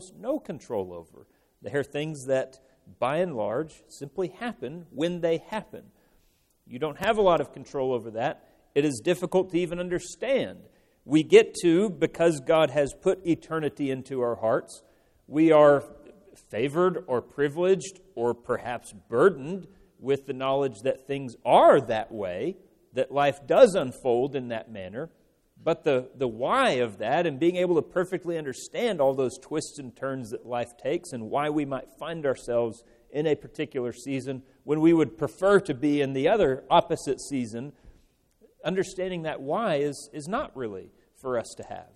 almost no control over. They are things that, by and large, simply happen when they happen. You don't have a lot of control over that. It is difficult to even understand. We get to, because God has put eternity into our hearts, we are favored or privileged or perhaps burdened with the knowledge that things are that way, that life does unfold in that manner. But the why of that and being able to perfectly understand all those twists and turns that life takes and why we might find ourselves in a particular season when we would prefer to be in the other opposite season, understanding that why is not really for us to have.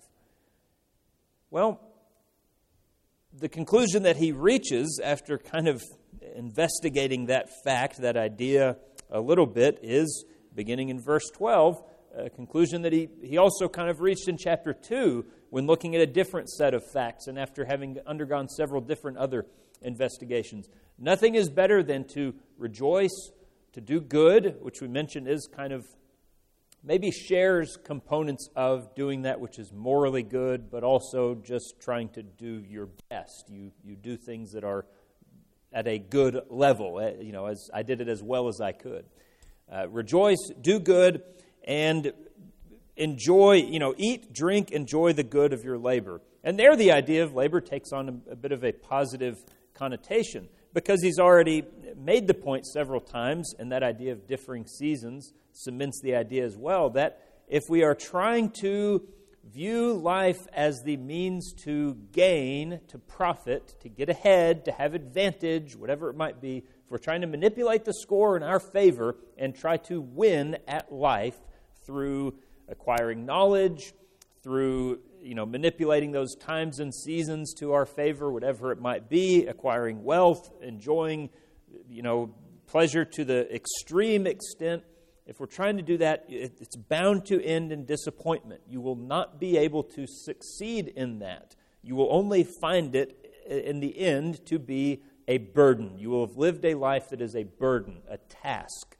Well, the conclusion that he reaches after kind of investigating that fact, that idea a little bit, is beginning in verse 12, a conclusion that he also kind of reached in chapter 2 when looking at a different set of facts and after having undergone several different other investigations. Nothing is better than to rejoice, to do good, which we mentioned is kind of maybe shares components of doing that which is morally good, but also just trying to do your best. You do things that are at a good level, as I did it as well as I could. Rejoice, do good, and enjoy, eat, drink, enjoy the good of your labor. And there the idea of labor takes on a bit of a positive connotation, because he's already made the point several times, and that idea of differing seasons cements the idea as well, that if we are trying to view life as the means to gain, to profit, to get ahead, to have advantage, whatever it might be, if we're trying to manipulate the score in our favor and try to win at life through acquiring knowledge, through manipulating those times and seasons to our favor, whatever it might be, acquiring wealth, enjoying pleasure to the extreme extent, if we're trying to do that, it's bound to end in disappointment. You will not be able to succeed in that. You will only find it in the end to be a burden. You will have lived a life that is a burden, a task.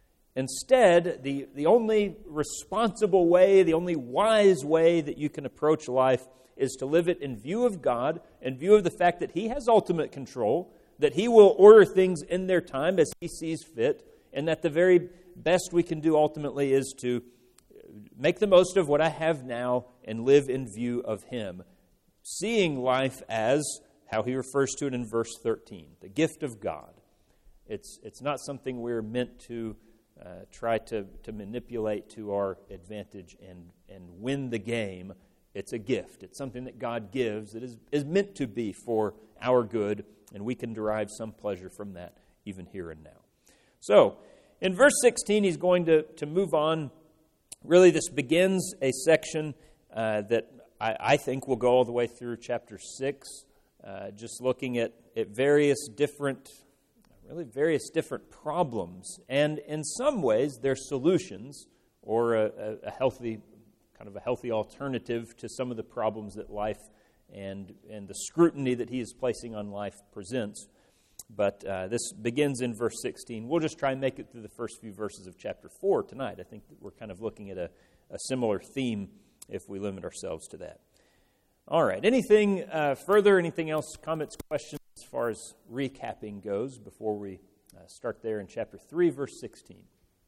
Instead, the only responsible way, the only wise way that you can approach life is to live it in view of God, in view of the fact that He has ultimate control, that He will order things in their time as He sees fit, and that the very best we can do ultimately is to make the most of what I have now and live in view of Him, seeing life as, how he refers to it in verse 13, the gift of God. It's not something we're meant to try to manipulate to our advantage and win the game. It's a gift. It's something that God gives that is meant to be for our good, and we can derive some pleasure from that even here and now. So, in verse 16, he's going to move on. Really, this begins a section that I think will go all the way through chapter 6, just looking at various different problems, and in some ways, their solutions, or a healthy alternative to some of the problems that life and the scrutiny that he is placing on life presents. But this begins in verse 16. We'll just try and make it through the first few verses of chapter 4 tonight. I think that we're kind of looking at a similar theme if we limit ourselves to that. All right. Anything further? Anything else? Comments, questions as far as recapping goes before we start there in chapter 3, verse 16?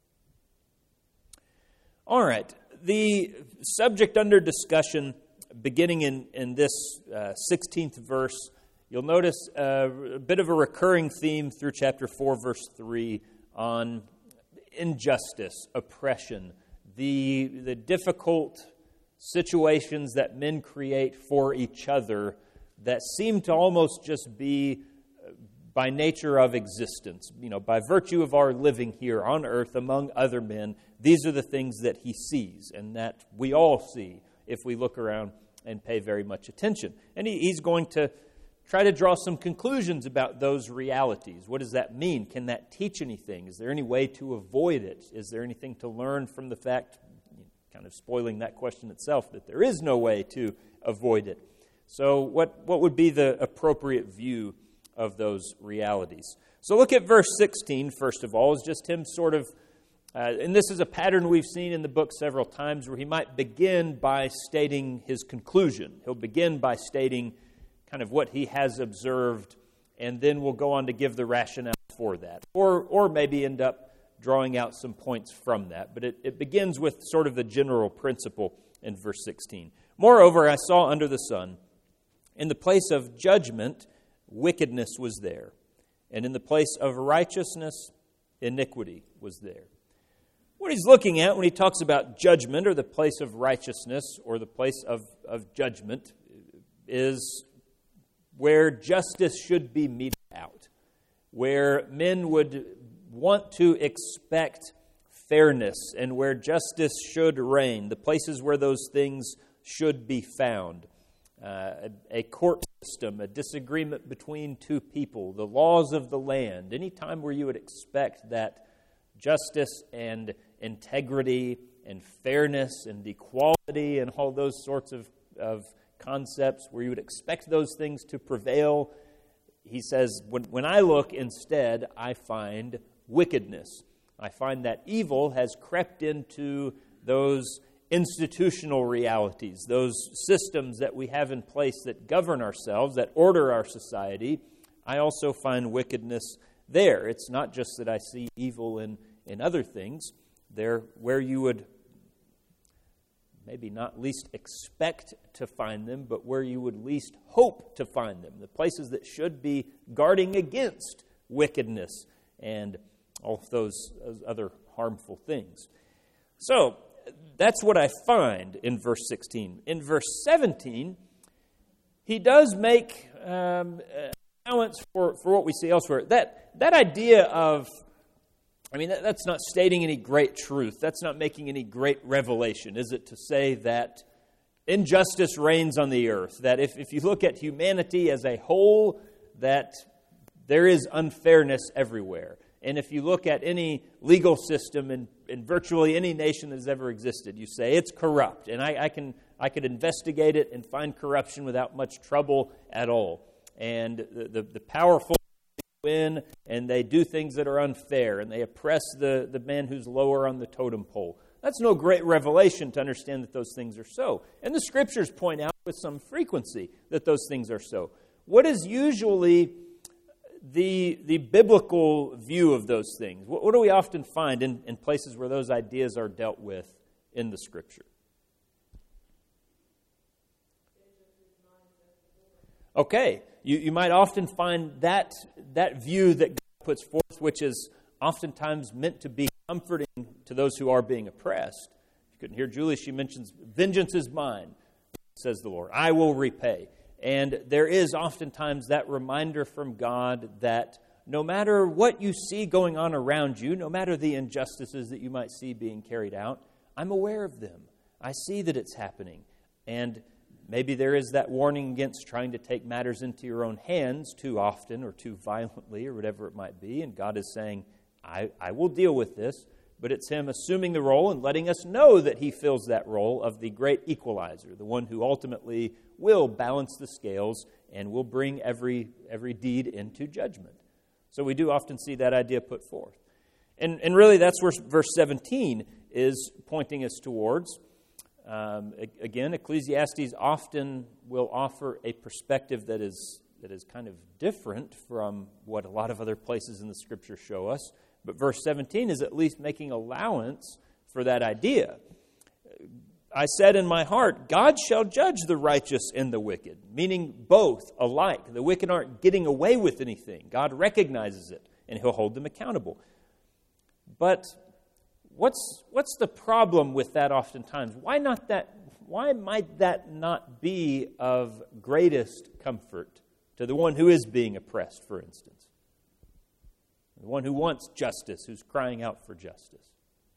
All right. The subject under discussion beginning in this 16th verse, you'll notice a bit of a recurring theme through chapter 4, verse 3 on injustice, oppression, the difficult situations that men create for each other that seem to almost just be by nature of existence. By virtue of our living here on earth among other men, these are the things that he sees and that we all see if we look around and pay very much attention. And he's going to try to draw some conclusions about those realities. What does that mean? Can that teach anything? Is there any way to avoid it? Is there anything to learn from the fact, kind of spoiling that question itself, that there is no way to avoid it? So what would be the appropriate view of those realities? So look at verse 16, first of all, is just him sort of, and this is a pattern we've seen in the book several times, where he might begin by stating his conclusion. He'll begin by stating kind of what he has observed, and then we'll go on to give the rationale for that. Or maybe end up drawing out some points from that. But it begins with sort of the general principle in verse 16. Moreover, I saw under the sun, in the place of judgment, wickedness was there. And in the place of righteousness, iniquity was there. What he's looking at when he talks about judgment, or the place of righteousness, or the place of judgment, is where justice should be meted out, where men would want to expect fairness, and where justice should reign, the places where those things should be found. A court system, a disagreement between two people, the laws of the land, any time where you would expect that justice and integrity and fairness and equality and all those sorts of concepts, where you would expect those things to prevail. He says, when I look instead, I find wickedness. I find that evil has crept into those institutional realities, those systems that we have in place that govern ourselves, that order our society. I also find wickedness there. It's not just that I see evil in other things. They're where you would maybe not least expect to find them, but where you would least hope to find them. The places that should be guarding against wickedness and all of those other harmful things. So, that's what I find in verse 16. In verse 17, he does make allowance for what we see elsewhere. That idea of, that's not stating any great truth. That's not making any great revelation, is it, to say that injustice reigns on the earth? That if you look at humanity as a whole, that there is unfairness everywhere. And if you look at any legal system in virtually any nation that has ever existed, you say it's corrupt, and I could investigate it and find corruption without much trouble at all. And the powerful win, and they do things that are unfair, and they oppress the man who's lower on the totem pole. That's no great revelation to understand that those things are so. And the Scriptures point out with some frequency that those things are so. What is usually the biblical view of those things? What do we often find in places where those ideas are dealt with in the Scripture? Okay, you might often find that view that God puts forth, which is oftentimes meant to be comforting to those who are being oppressed. You couldn't hear Julie, she mentions, vengeance is mine, says the Lord. I will repay. And there is oftentimes that reminder from God that no matter what you see going on around you, no matter the injustices that you might see being carried out, I'm aware of them. I see that it's happening. And maybe there is that warning against trying to take matters into your own hands too often or too violently or whatever it might be. And God is saying, I will deal with this. But it's Him assuming the role and letting us know that He fills that role of the great equalizer, the one who ultimately will balance the scales and will bring every deed into judgment. So we do often see that idea put forth. And really that's where verse 17 is pointing us towards. Again, Ecclesiastes often will offer a perspective that is kind of different from what a lot of other places in the Scripture show us. But verse 17 is at least making allowance for that idea. I said in my heart, God shall judge the righteous and the wicked, meaning both alike. The wicked aren't getting away with anything. God recognizes it, and He'll hold them accountable. But what's the problem with that oftentimes? Why might that not be of greatest comfort to the one who is being oppressed, for instance? The one who wants justice, who's crying out for justice.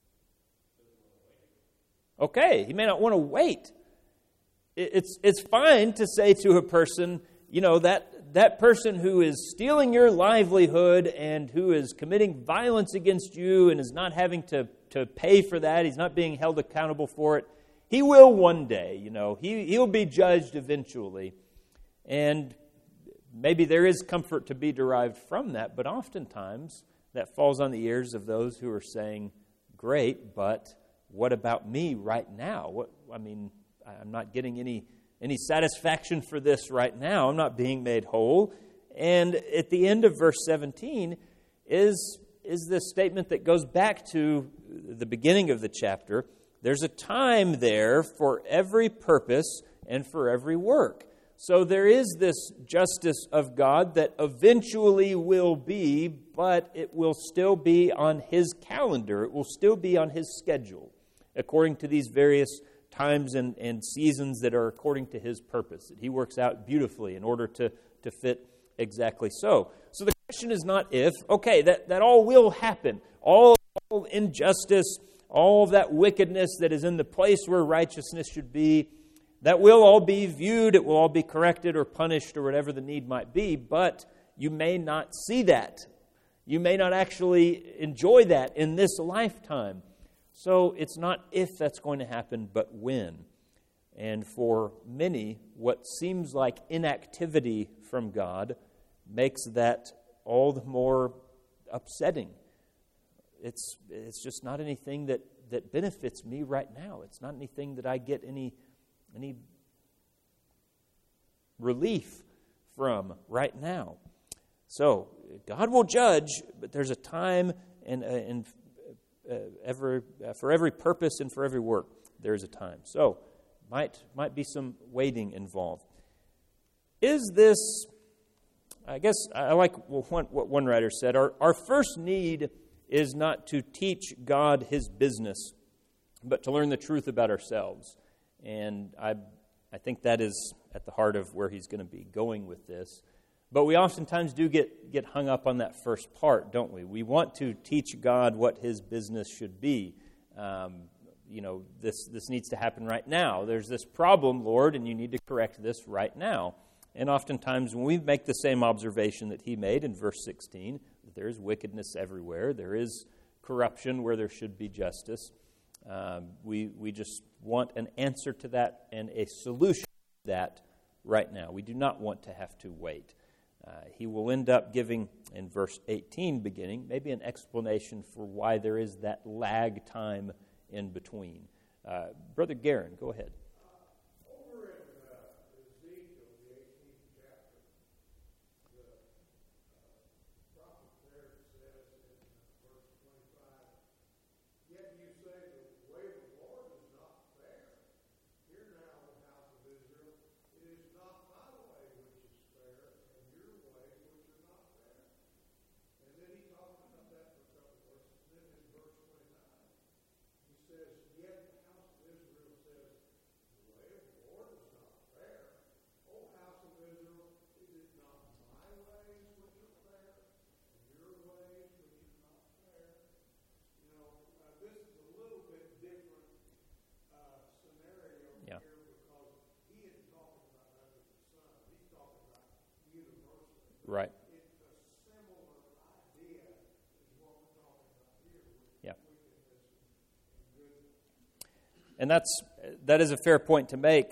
Okay, he may not want to wait. It's fine to say to a person, that person who is stealing your livelihood and who is committing violence against you and is not having to pay for that, he's not being held accountable for it, he will one day, he'll be judged eventually. And maybe there is comfort to be derived from that, but oftentimes that falls on the ears of those who are saying, great, but what about me right now? I'm not getting any any satisfaction for this right now. I'm not being made whole. And at the end of verse 17 is this statement that goes back to the beginning of the chapter. There's a time there for every purpose and for every work. So there is this justice of God that eventually will be, but it will still be on His calendar. It will still be on His schedule, according to these various times and seasons that are according to His purpose, that He works out beautifully in order to fit exactly so. So the question is not if. Okay, that all will happen. All injustice, all of that wickedness that is in the place where righteousness should be, that will all be viewed, it will all be corrected or punished or whatever the need might be, but you may not see that. You may not actually enjoy that in this lifetime. So it's not if that's going to happen, but when. And for many, what seems like inactivity from God makes that all the more upsetting. It's just not anything that benefits me right now. It's not anything that I get any relief from right now. So God will judge, but there's a time for every purpose and for every work. There's a time. So might be some waiting involved. Is this? I guess I like what one writer said. Our first need is not to teach God His business, but to learn the truth about ourselves. And I think that is at the heart of where he's going to be going with this. But we oftentimes do get hung up on that first part, don't we? We want to teach God what His business should be. This needs to happen right now. There's this problem, Lord, and you need to correct this right now. And oftentimes when we make the same observation that he made in verse 16, that there is wickedness everywhere, there is corruption where there should be justice, we just want an answer to that and a solution to that right now. We do not want to have to wait. He will end up giving, in verse 18 beginning, maybe an explanation for why there is that lag time in between. Brother Guerin, go ahead. Over in Ezekiel, the 18th chapter, the prophet there says in verse 25, "Yet you say the way of the Lord is not fair. Hear now, O house of Israel, it is not my way which is fair, and your ways which are not fair." And then he talks about that for a couple of verses. Then in verse 29, he says, "Yet the house of Israel says, the way of the Lord is not fair. O house of Israel, is it not my ways which are fair, and your ways which are not fair?" This is a little bit different scenario Yeah. here, because he isn't talking about under the sun. He's talking about universally. Right. It's a similar idea is what we're talking about here with Yeah. wickedness and goodness. And that is a fair point to make.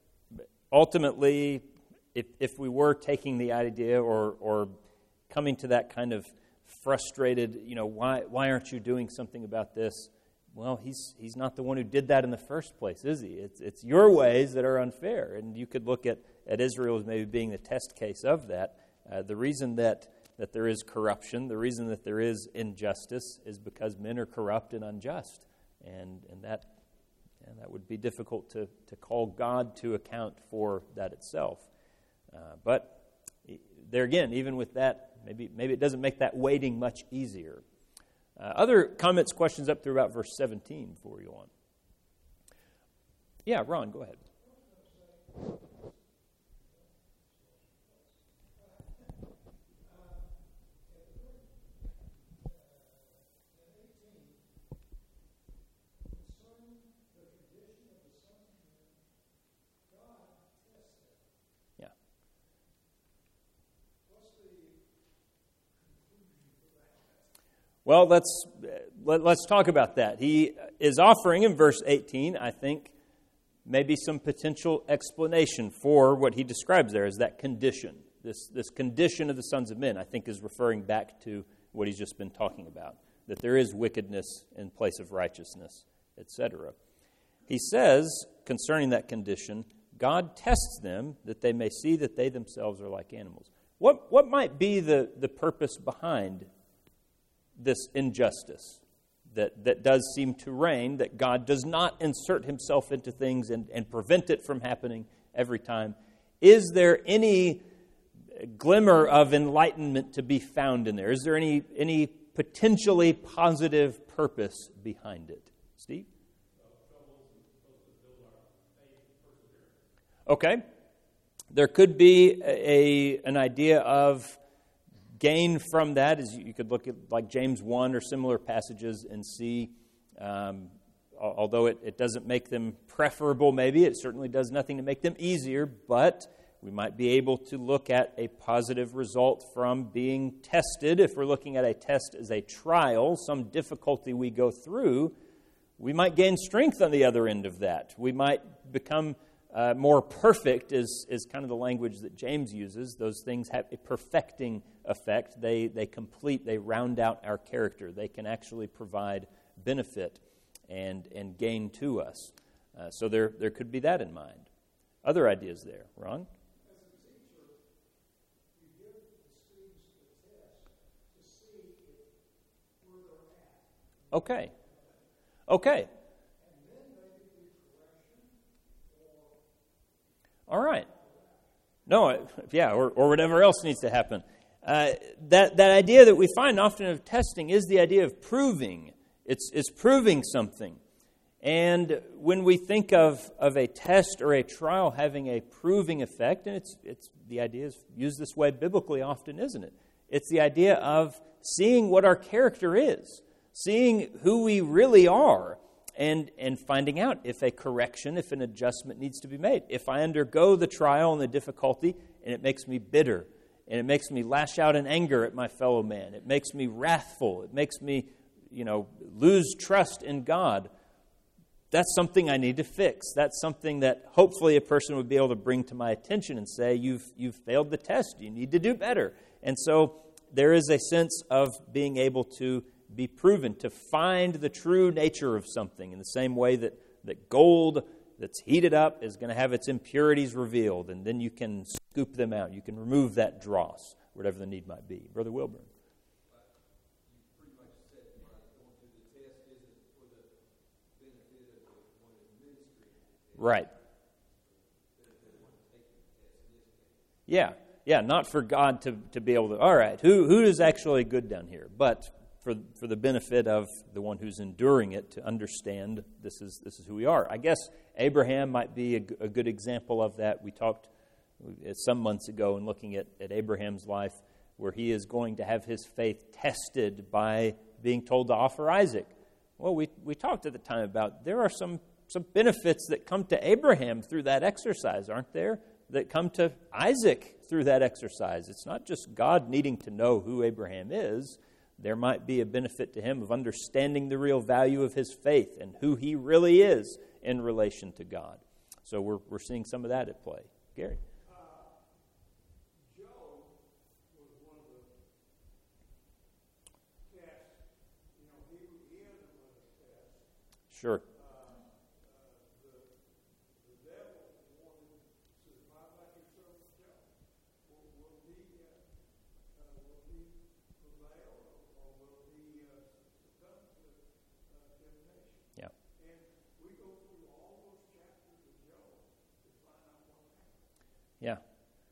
Ultimately, if we were taking the idea or coming to that kind of frustrated, why aren't you doing something about this? Well, he's not the one who did that in the first place, is he? It's your ways that are unfair. And you could look at Israel as maybe being the test case of that. The reason that there is corruption, the reason that there is injustice is because men are corrupt and unjust. And that would be difficult to call God to account for that itself. But there again, even with that, maybe it doesn't make that waiting much easier. Other comments, questions up through about verse 17 before we go on. Yeah, Ron, go ahead. Yeah. Well, let's talk about that. He is offering in verse 18, I think, maybe some potential explanation for what he describes there as that condition. This condition of the sons of men, I think, is referring back to what he's just been talking about, that there is wickedness in place of righteousness, etc. He says, concerning that condition, God tests them that they may see that they themselves are like animals. What might be the purpose behind this injustice that does seem to reign, that God does not insert himself into things and prevent it from happening every time? Is there any glimmer of enlightenment to be found in there? Is there any potentially positive purpose behind it? Steve? Okay. There could be an idea of gain from that, as you could look at like James 1 or similar passages and see, although it doesn't make them preferable maybe, it certainly does nothing to make them easier, but we might be able to look at a positive result from being tested. If we're looking at a test as a trial, some difficulty we go through, we might gain strength on the other end of that. We might become more perfect is kind of the language that James uses. Those things have a perfecting effect. They complete, they round out our character. They can actually provide benefit and gain to us. So there could be that in mind. Other ideas there. Ron? As a teacher, you give the students the test to see where they're at. Okay. Okay. All right. No, yeah, or whatever else needs to happen. That idea that we find often of testing is the idea of proving. It's proving something. And when we think of a test or a trial having a proving effect, and it's the idea is used this way biblically often, isn't it? It's the idea of seeing what our character is, seeing who we really are, and finding out if a correction, if an adjustment needs to be made. If I undergo the trial and the difficulty and it makes me bitter, and it makes me lash out in anger at my fellow man, it makes me wrathful, it makes me, lose trust in God, that's something I need to fix. That's something that hopefully a person would be able to bring to my attention and say, you've failed the test, you need to do better. And so there is a sense of being able to be proven, to find the true nature of something in the same way that gold that's heated up is going to have its impurities revealed, and then you can scoop them out. You can remove that dross, whatever the need might be. Brother Wilburn. You pretty much said going through the test isn't for the benefit of one in ministry. Right. Yeah, not for God to be able to, all right, who is actually good down here? But for the benefit of the one who's enduring it to understand this is who we are. I guess Abraham might be a good example of that. We talked some months ago in looking at Abraham's life where he is going to have his faith tested by being told to offer Isaac. Well, we talked at the time about there are some benefits that come to Abraham through that exercise, aren't there? That come to Isaac through that exercise. It's not just God needing to know who Abraham is. There might be a benefit to him of understanding the real value of his faith and who he really is in relation to God. So we're seeing some of that at play. Gary? Job was one of the tests. He had to run a test. Sure. The devil wanted to survive like yourself, Job. Will he prevail, or will he succumb to temptation? Yeah. And we go through all those chapters of Job to find out what happened. Yeah.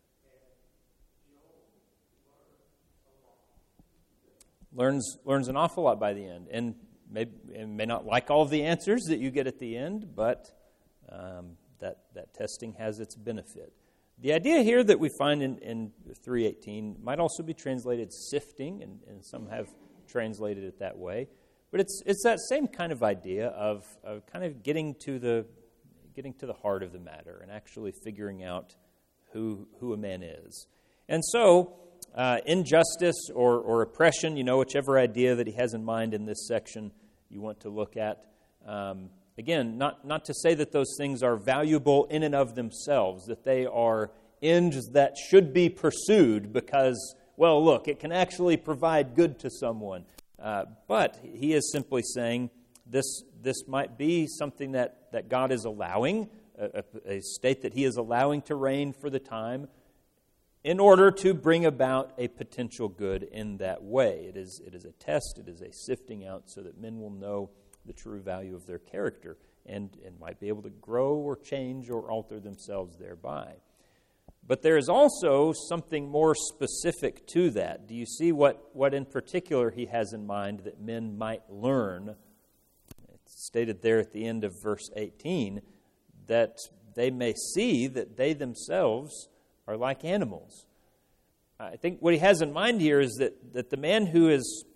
Learns an awful lot by the end, and may not like all of the answers that you get at the end, but that testing has its benefit. The idea here that we find in 3:18 might also be translated sifting, and some have translated it that way. But it's that same kind of idea of kind of getting to the heart of the matter and actually figuring out who a man is. And so injustice or oppression, whichever idea that he has in mind in this section you want to look at. Again, not to say that those things are valuable in and of themselves, that they are ends that should be pursued because, well, look, it can actually provide good to someone. But he is simply saying this might be something that God is allowing a state that he is allowing to reign for the time in order to bring about a potential good in that way. It is a test, it is a sifting out so that men will know the true value of their character and might be able to grow or change or alter themselves thereby. But there is also something more specific to that. Do you see what in particular he has in mind that men might learn? It's stated there at the end of verse 18 that they may see that they themselves are like animals. I think what he has in mind here is that the man who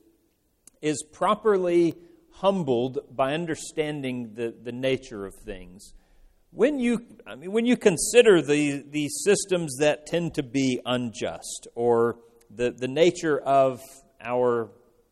is properly humbled by understanding the nature of things, when you consider the systems that tend to be unjust, or the nature of our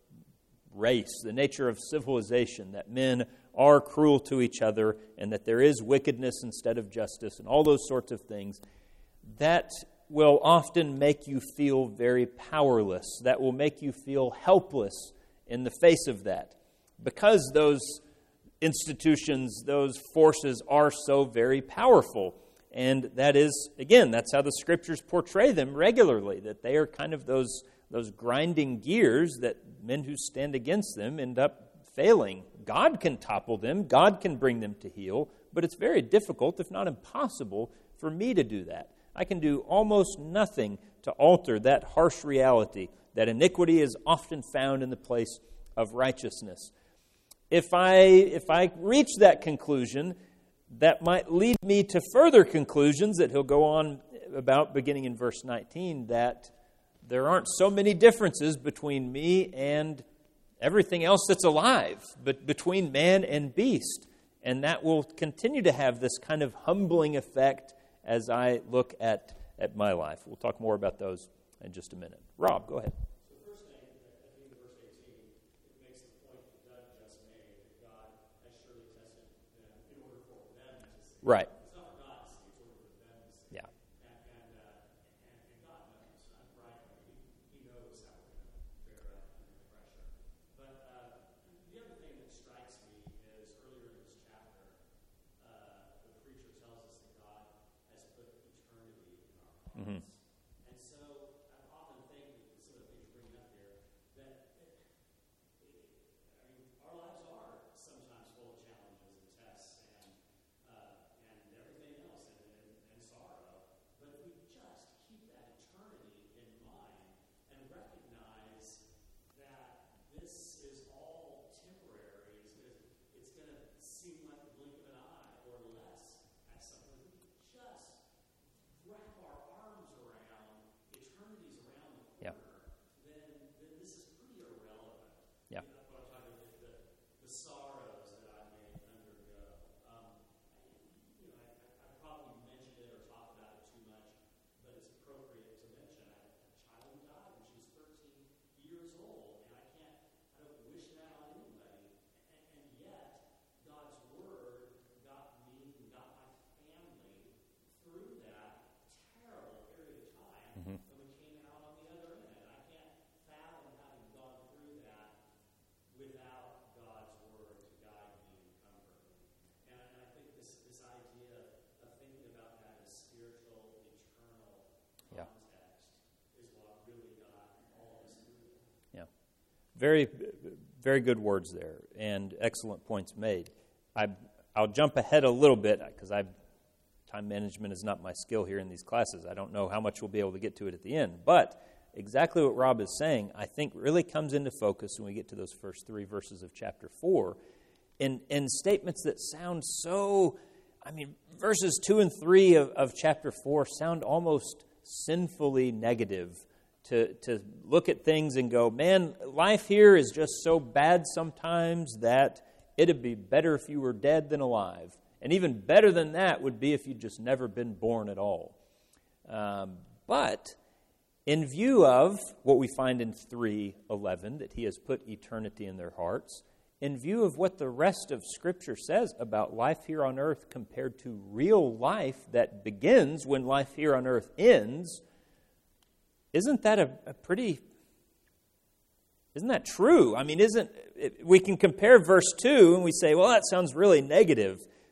race, the nature of civilization, that men are cruel to each other and that there is wickedness instead of justice and all those sorts of things, that will often make you feel very powerless. That will make you feel helpless in the face of that, because those institutions, those forces are so very powerful. And that is, again, that's how the Scriptures portray them regularly, that they are kind of those grinding gears that men who stand against them end up failing. God can topple them, God can bring them to heel, but it's very difficult, if not impossible, for me to do that. I can do almost nothing to alter that harsh reality that iniquity is often found in the place of righteousness. If I reach that conclusion, that might lead me to further conclusions that he'll go on about beginning in verse 19, that there aren't so many differences between me and everything else that's alive, but between man and beast. And that will continue to have this kind of humbling effect as I look at my life. We'll talk more about those in just a minute. Rob, go ahead. Right. It's not for God to see, it's only for them to see. Yeah. And God knows. Right? He knows how we're going to fare out under the pressure. But the other thing that strikes me is earlier in this chapter, the preacher tells us that God has put eternity in our hearts. Mm-hmm. And so I often think that some of the things you bring up here, that our lives are sometimes full of challenges and tests and everything else and sorrow. But if we just keep that eternity in mind and recognize that this is all temporary, it's going to seem like the blink of an eye or less at something. If we just wrap our arms around eternities around the corner, then this is pretty irrelevant. Yeah. What I'm talking about, the sorrows that I may undergo. I probably mentioned it or talked about it too much, but it's appropriate to mention. I had a child who died when she was 13 years old, and I don't wish that on anybody. And yet, God's Word got me and got my family through that terrible period of time when we came out on the other end. I can't fathom having gone through that without God's Word to guide me and comfort me. And I think this idea of thinking about that as spiritual, eternal context is what really got all of us through it. Yeah. Very, very good words there, and excellent points made. I'll jump ahead a little bit, because time management is not my skill here in these classes. I don't know how much we'll be able to get to it at the end. But exactly what Rob is saying, I think, really comes into focus when we get to those first 3 verses of chapter 4, in statements that sound so, verses 2 and 3 of chapter 4 sound almost sinfully negative. To look at things and go, man, life here is just so bad sometimes that it'd be better if you were dead than alive. And even better than that would be if you'd just never been born at all. But in view of what we find in 3:11, that he has put eternity in their hearts, in view of what the rest of Scripture says about life here on earth compared to real life that begins when life here on earth ends, isn't that isn't that true? We can compare verse 2 and we say, well, that sounds really negative.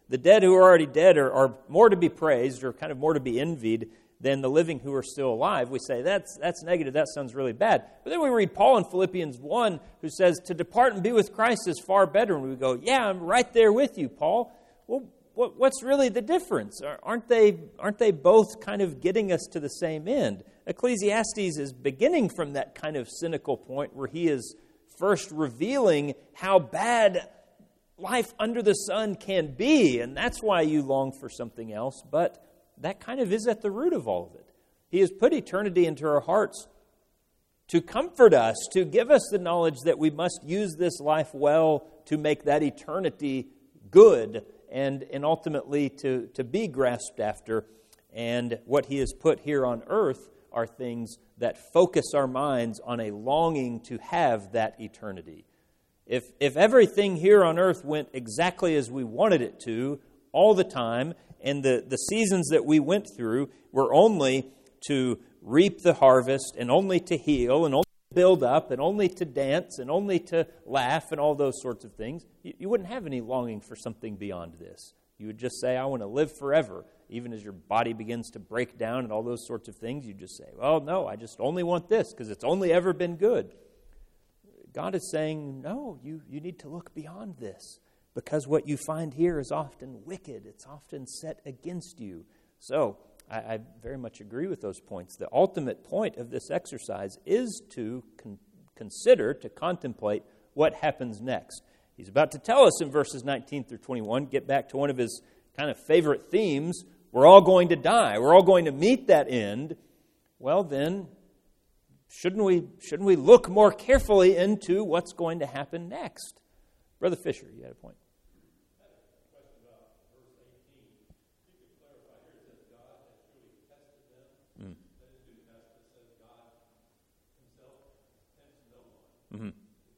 the dead who are already dead are more to be praised or kind of more to be envied than the living who are still alive. We say, that's negative, that sounds really bad. But then we read Paul in Philippians 1 who says, to depart and be with Christ is far better. And we go, yeah, I'm right there with you, Paul. Well, what's really the difference? Aren't they both kind of getting us to the same end? Ecclesiastes is beginning from that kind of cynical point where he is first revealing how bad life under the sun can be, and that's why you long for something else, but that kind of is at the root of all of it. He has put eternity into our hearts to comfort us, to give us the knowledge that we must use this life well to make that eternity good and ultimately to be grasped after. And what he has put here on earth are things that focus our minds on a longing to have that eternity. If everything here on earth went exactly as we wanted it to all the time, and the seasons that we went through were only to reap the harvest and only to heal and only to build up and only to dance and only to laugh and all those sorts of things, you wouldn't have any longing for something beyond this. You would just say, I want to live forever. Even as your body begins to break down and all those sorts of things, you just say, well, no, I just only want this because it's only ever been good. God is saying, no, you need to look beyond this because what you find here is often wicked. It's often set against you. So I very much agree with those points. The ultimate point of this exercise is to consider, to contemplate what happens next. He's about to tell us in verses 19 through 21, get back to one of his kind of favorite themes. We're all going to die. We're all going to meet that end. Well, then, shouldn't we look more carefully into what's going to happen next? Brother Fisher, you had a point. Mm-hmm.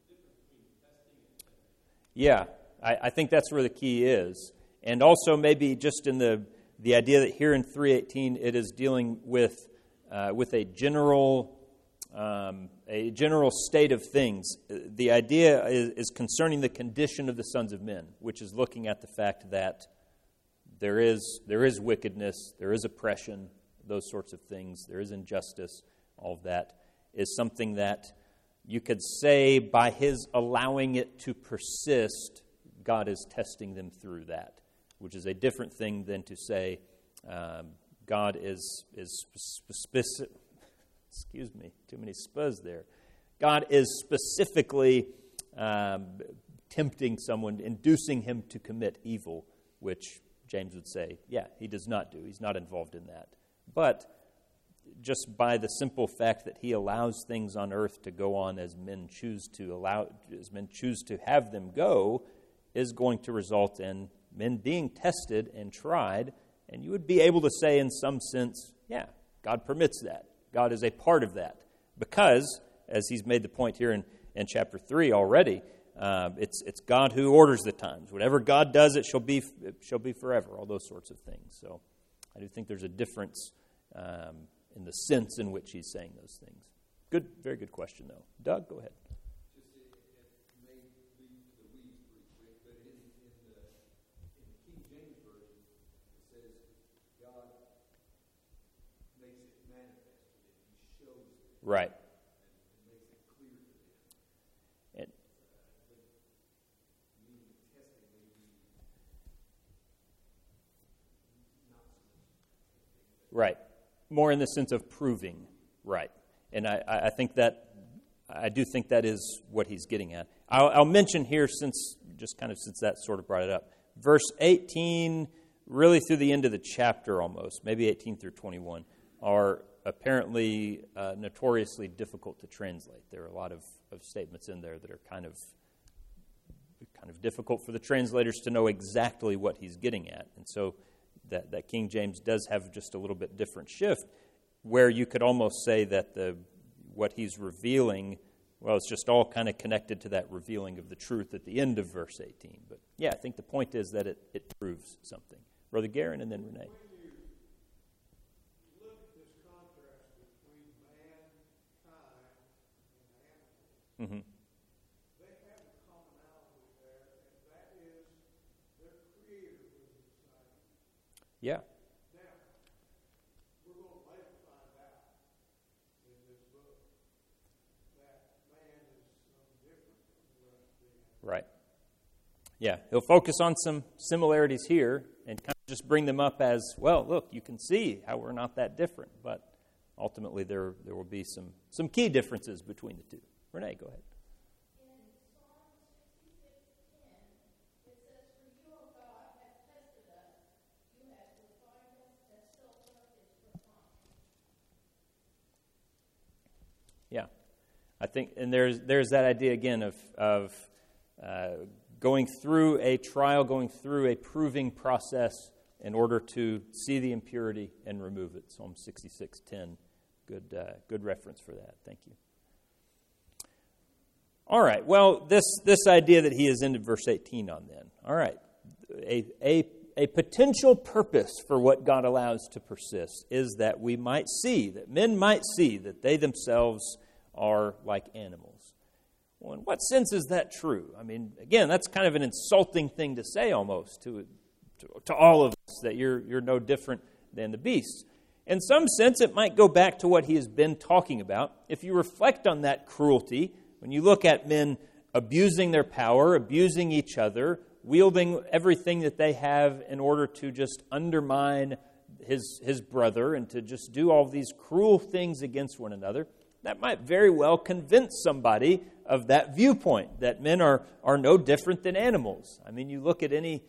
Yeah, I think that's where the key is. And also maybe just in the idea that here in 3:18 it is dealing with a general state of things. The idea is concerning the condition of the sons of men, which is looking at the fact that there is wickedness, there is oppression, those sorts of things, there is injustice. All of that is something that you could say by his allowing it to persist, God is testing them through that, which is a different thing than to say God is specific. Excuse me, too many spuzz there. God is specifically tempting someone, inducing him to commit evil, which James would say, yeah, he does not do. He's not involved in that. But just by the simple fact that he allows things on earth to go on as men choose to have them go, is going to result in men being tested and tried. And you would be able to say in some sense, yeah, God permits that. God is a part of that. Because, as he's made the point here in chapter 3 already, it's God who orders the times. Whatever God does, it shall be forever, all those sorts of things. So I do think there's a difference in the sense in which he's saying those things. Good, very good question, though. Doug, go ahead. Just it may lead to the weeds pretty quick, but in the King James Version, it says God makes it manifest to them. He shows it. Right. And makes it clear to them. And, meaning testing may be not so much. right. More in the sense of proving, right. And I think that, I do think that is what he's getting at. I'll mention here, since that sort of brought it up, verse 18, really through the end of the chapter almost, maybe 18 through 21, are apparently notoriously difficult to translate. There are a lot of statements in there that are kind of difficult for the translators to know exactly what he's getting at. And so that King James does have just a little bit different shift, where you could almost say that what he's revealing, well, it's just all kind of connected to that revealing of the truth at the end of verse 18. But yeah, I think the point is that it proves something. Brother Guerin and then Renee. When you look at this contrast between mankind and animals, Mm-hmm. they have a commonality there, and that is their Creator was Yeah. Now, we're going to later find out in this book that man is different from the rest of the animals. Right. Yeah, he'll focus on some similarities here and kind of just bring them up as, well, look, you can see how we're not that different. But ultimately, there will be some key differences between the two. Renee, go ahead. In Psalm 66:10, it says, "For you, O God, have tested us. You have refined us as silver is refined." Yeah, I think, and there's that idea again of going through a trial, going through a proving process in order to see the impurity and remove it. Psalm 66:10, good reference for that. Thank you. All right. Well, this idea that he has ended verse 18 on then. All right. A potential purpose for what God allows to persist is that we might see, that men might see that they themselves are like animals. Well, in what sense is that true? I mean, again, that's kind of an insulting thing to say almost to all of us, that you're no different than the beasts. In some sense, it might go back to what he has been talking about. If you reflect on that cruelty, when you look at men abusing their power, abusing each other, wielding everything that they have in order to just undermine his brother and to just do all these cruel things against one another, that might very well convince somebody of that viewpoint, that men are no different than animals. I mean, you look at any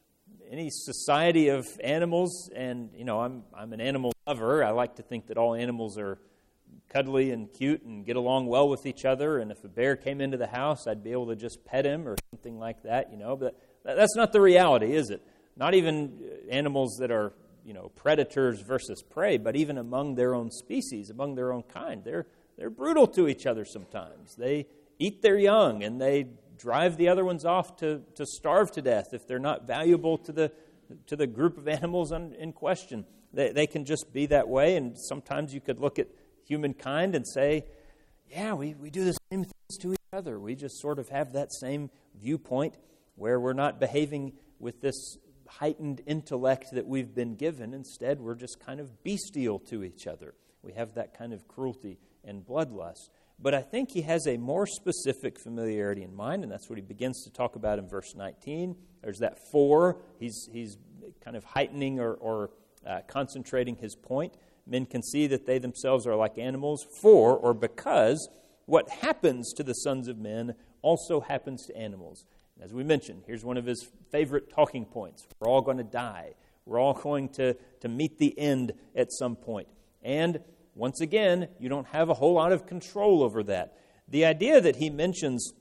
society of animals, and, you know, I'm an animal lover. I like to think that all animals are cuddly and cute and get along well with each other, and if a bear came into the house, I'd be able to just pet him or something like that, you know, but that's not the reality, is it? Not even animals that are, you know, predators versus prey, but even among their own species, among their own kind, they're brutal to each other sometimes. They eat their young, and they drive the other ones off to starve to death if they're not valuable to the group of animals in question. They can just be that way, and sometimes you could look at humankind and say, yeah, we do the same things to each other. We just sort of have that same viewpoint where we're not behaving with this heightened intellect that we've been given. Instead, we're just kind of bestial to each other. We have that kind of cruelty and bloodlust. But I think he has a more specific familiarity in mind, and that's what he begins to talk about in verse 19. There's that for. He's kind of heightening or concentrating his point. Men can see that they themselves are like animals, for or because what happens to the sons of men also happens to animals. As we mentioned, here's one of his favorite talking points. We're all going to die. We're all going to meet the end at some point. And once again, you don't have a whole lot of control over that. The idea that he mentions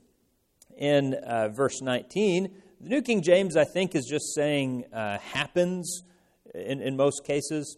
in verse 19, the New King James, I think, is just saying happens in most cases.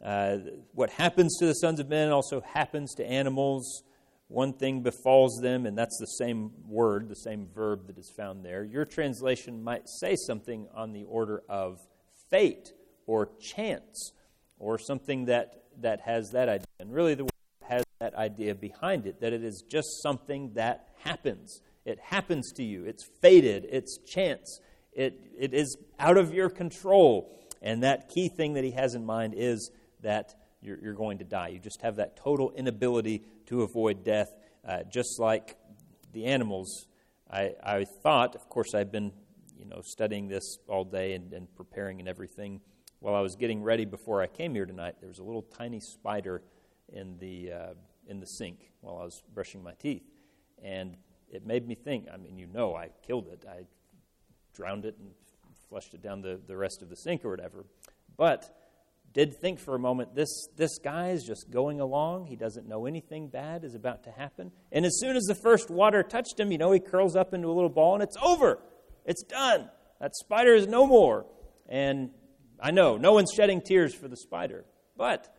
What happens to the sons of men also happens to animals. One thing befalls them, and that's the same word, the same verb that is found there. Your translation might say something on the order of fate or chance or something that has that idea. And really the word has that idea behind it, that it is just something that happens. It happens to you. It's fated. It's chance. It is out of your control. And that key thing that he has in mind is that you're going to die. You just have that total inability to avoid death, just like the animals. I thought, of course, I've been studying this all day and preparing and everything. While I was getting ready before I came here tonight, there was a little tiny spider in the sink while I was brushing my teeth. And it made me think, I killed it. I drowned it and flushed it down the rest of the sink or whatever. But did think for a moment, this guy is just going along. He doesn't know anything bad is about to happen. And as soon as the first water touched him, he curls up into a little ball and it's over. It's done. That spider is no more. And I know, no one's shedding tears for the spider. But,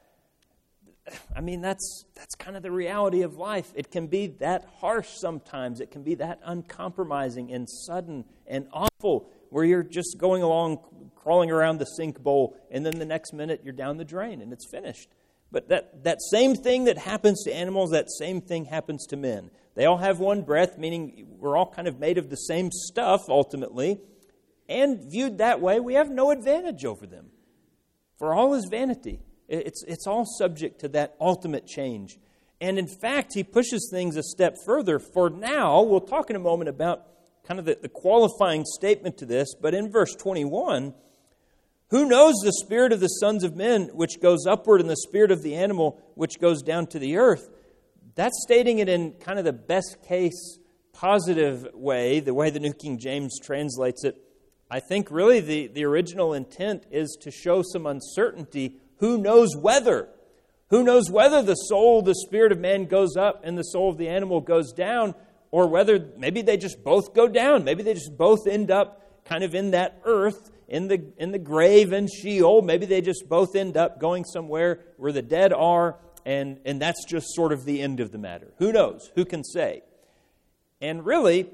that's kind of the reality of life. It can be that harsh sometimes. It can be that uncompromising and sudden and awful where you're just going along, crawling around the sink bowl, and then the next minute you're down the drain and it's finished. But that same thing that happens to animals, that same thing happens to men. They all have one breath, meaning we're all kind of made of the same stuff ultimately. And viewed that way, we have no advantage over them. For all is vanity. It's all subject to that ultimate change. And in fact, he pushes things a step further. For now, we'll talk in a moment about kind of the qualifying statement to this, but in verse 21, who knows the spirit of the sons of men which goes upward and the spirit of the animal which goes down to the earth? That's stating it in kind of the best case positive way, the way the New King James translates it. I think really the original intent is to show some uncertainty. Who knows whether? Who knows whether the soul, the spirit of man goes up and the soul of the animal goes down, or whether maybe they just both go down. Maybe they just both end up kind of in that earth, in the grave and Sheol. Maybe they just both end up going somewhere where the dead are, and that's just sort of the end of the matter. Who knows? Who can say? And really,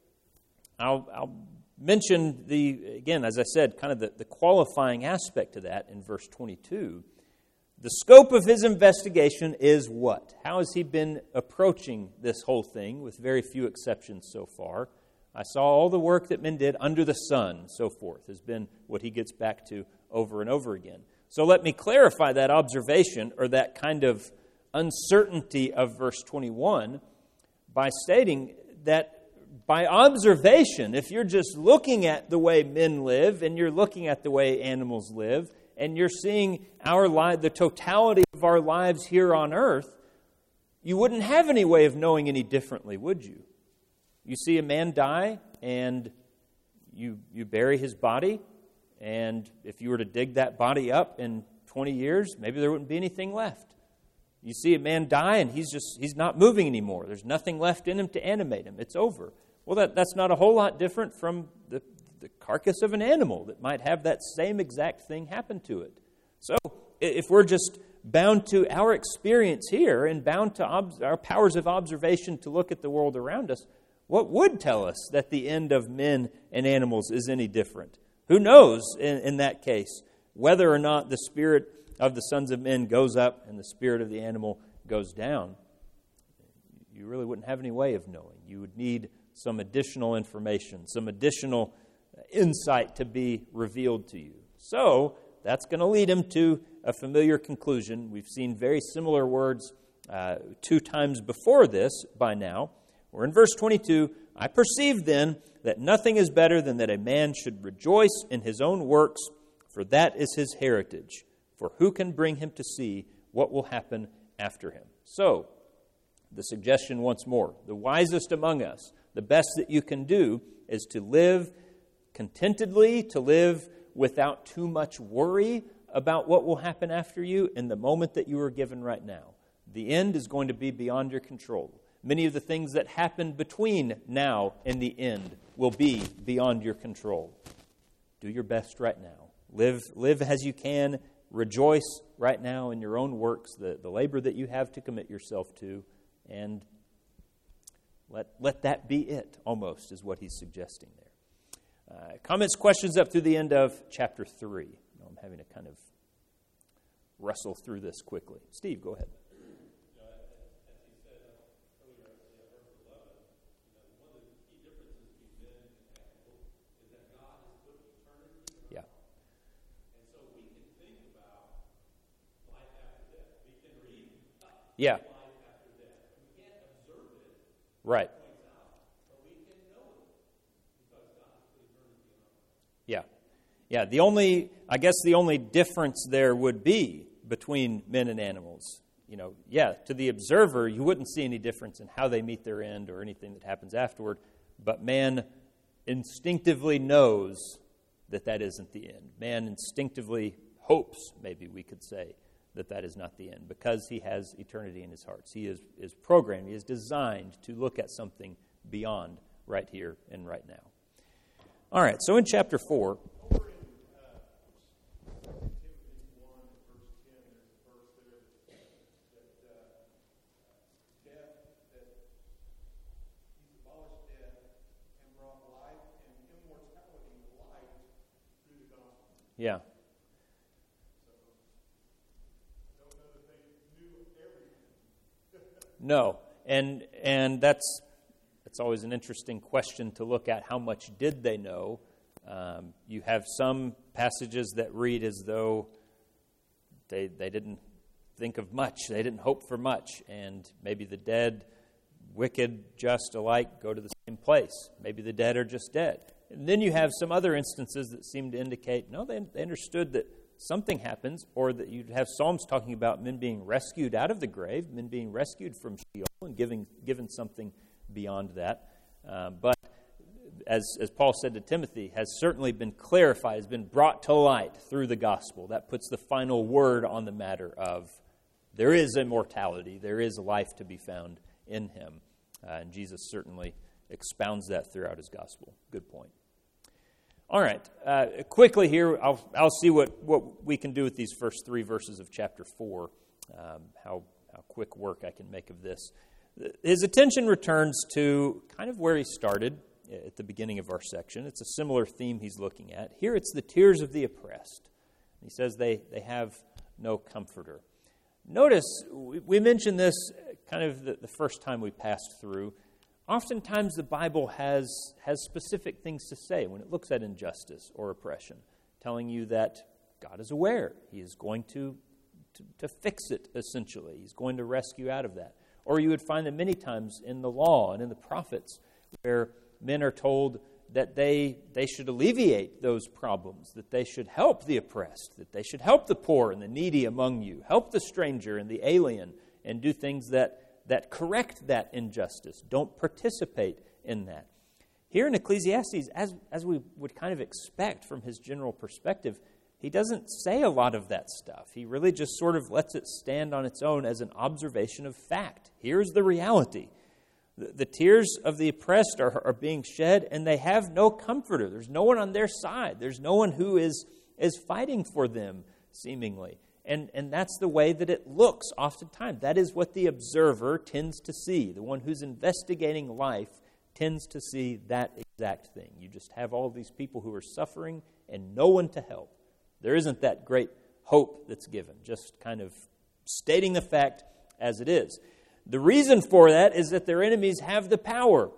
I'll mention again, as I said, kind of the qualifying aspect to that in verse 22. The scope of his investigation is what? How has he been approaching this whole thing, with very few exceptions so far? I saw all the work that men did under the sun, so forth, has been what he gets back to over and over again. So let me clarify that observation, or that kind of uncertainty of verse 21, by stating that by observation, if you're just looking at the way men live and you're looking at the way animals live, and you're seeing the totality of our lives here on earth, you wouldn't have any way of knowing any differently, would you? You see a man die, and you bury his body, and if you were to dig that body up in 20 years, maybe there wouldn't be anything left. You see a man die, and he's not moving anymore. There's nothing left in him to animate him. It's over. Well, that's not a whole lot different from the carcass of an animal that might have that same exact thing happen to it. So if we're just bound to our experience here and bound to our powers of observation to look at the world around us, what would tell us that the end of men and animals is any different? Who knows in that case whether or not the spirit of the sons of men goes up and the spirit of the animal goes down? You really wouldn't have any way of knowing. You would need some additional information, some additional insight to be revealed to you. So that's going to lead him to a familiar conclusion. We've seen very similar words 2 times before this by now. We're in verse 22. I perceive then that nothing is better than that a man should rejoice in his own works, for that is his heritage. For who can bring him to see what will happen after him? So, the suggestion once more, the wisest among us, the best that you can do is to live contentedly, to live without too much worry about what will happen after you in the moment that you are given right now. The end is going to be beyond your control. Many of the things that happen between now and the end will be beyond your control. Do your best right now. Live as you can. Rejoice right now in your own works, the labor that you have to commit yourself to, and let that be it, almost, is what he's suggesting there. Comments, questions up through the end of chapter 3. I'm having to kind of wrestle through this quickly. Steve, go ahead. Yeah. Yeah. Right. Yeah. Yeah. The only difference there would be between men and animals. To the observer, you wouldn't see any difference in how they meet their end or anything that happens afterward. But man instinctively knows that isn't the end. Man instinctively hopes, maybe we could say, that is not the end, because he has eternity in his heart. He is programmed, he is designed to look at something beyond right here and right now. All right, so in chapter 4... Yeah. No, and that's always an interesting question to look at. How much did they know? You have some passages that read as though they didn't think of much. They didn't hope for much. And maybe the dead, wicked, just alike, go to the same place. Maybe the dead are just dead. And then you have some other instances that seem to indicate, no, they understood that something happens, or that you have Psalms talking about men being rescued out of the grave, men being rescued from Sheol, and given something beyond that. But as Paul said to Timothy, has certainly been clarified, has been brought to light through the gospel. That puts the final word on the matter of there is immortality, there is life to be found in him. And Jesus certainly expounds that throughout his gospel. Good point. All right, quickly here, I'll see what we can do with these first 3 verses of chapter 4, how quick work I can make of this. His attention returns to kind of where he started at the beginning of our section. It's a similar theme he's looking at. Here it's the tears of the oppressed. He says they have no comforter. Notice, we mentioned this kind of the first time we passed through. Oftentimes the Bible has specific things to say when it looks at injustice or oppression, telling you that God is aware. He is going to fix it, essentially. He's going to rescue out of that. Or you would find that many times in the law and in the prophets where men are told that they should alleviate those problems, that they should help the oppressed, that they should help the poor and the needy among you, help the stranger and the alien, and do things that correct that injustice. Don't participate in that. Here in Ecclesiastes, as we would kind of expect from his general perspective, he doesn't say a lot of that stuff. He really just sort of lets it stand on its own as an observation of fact. Here's the reality. The tears of the oppressed are being shed, and they have no comforter. There's no one on their side. There's no one who is fighting for them, seemingly. And that's the way that it looks oftentimes. That is what the observer tends to see. The one who's investigating life tends to see that exact thing. You just have all these people who are suffering and no one to help. There isn't that great hope that's given, just kind of stating the fact as it is. The reason for that is that their enemies have the power.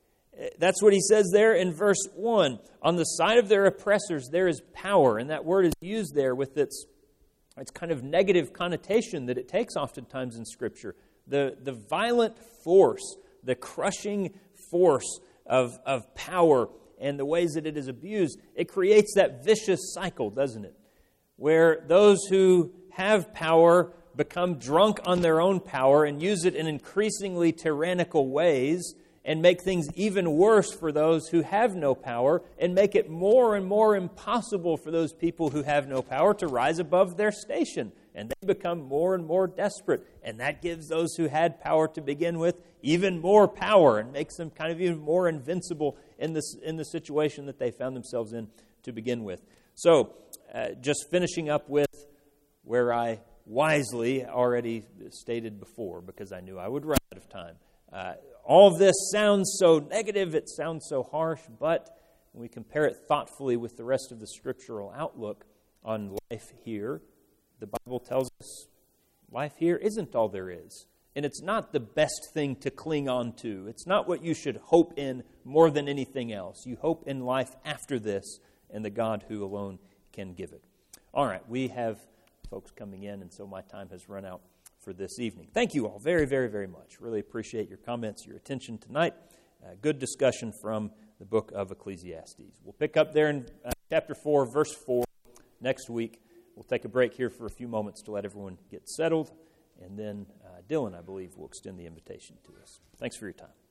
That's what he says there in verse 1. On the side of their oppressors there is power, and that word is used there with its kind of negative connotation that it takes oftentimes in Scripture. The violent force, the crushing force of power and the ways that it is abused, it creates that vicious cycle, doesn't it? Where those who have power become drunk on their own power and use it in increasingly tyrannical ways and make things even worse for those who have no power and make it more and more impossible for those people who have no power to rise above their station. And they become more and more desperate. And that gives those who had power to begin with even more power and makes them kind of even more invincible in the situation that they found themselves in to begin with. So, just finishing up with where I wisely already stated before, because I knew I would run out of time. All of this sounds so negative, it sounds so harsh, but when we compare it thoughtfully with the rest of the scriptural outlook on life here, the Bible tells us life here isn't all there is. And it's not the best thing to cling on to. It's not what you should hope in more than anything else. You hope in life after this and the God who alone can give it. All right, we have folks coming in, and so my time has run out for this evening. Thank you all very, very, very much. Really appreciate your comments, your attention tonight. Good discussion from the book of Ecclesiastes. We'll pick up there in chapter 4, verse 4 next week. We'll take a break here for a few moments to let everyone get settled, and then Dylan, I believe, will extend the invitation to us. Thanks for your time.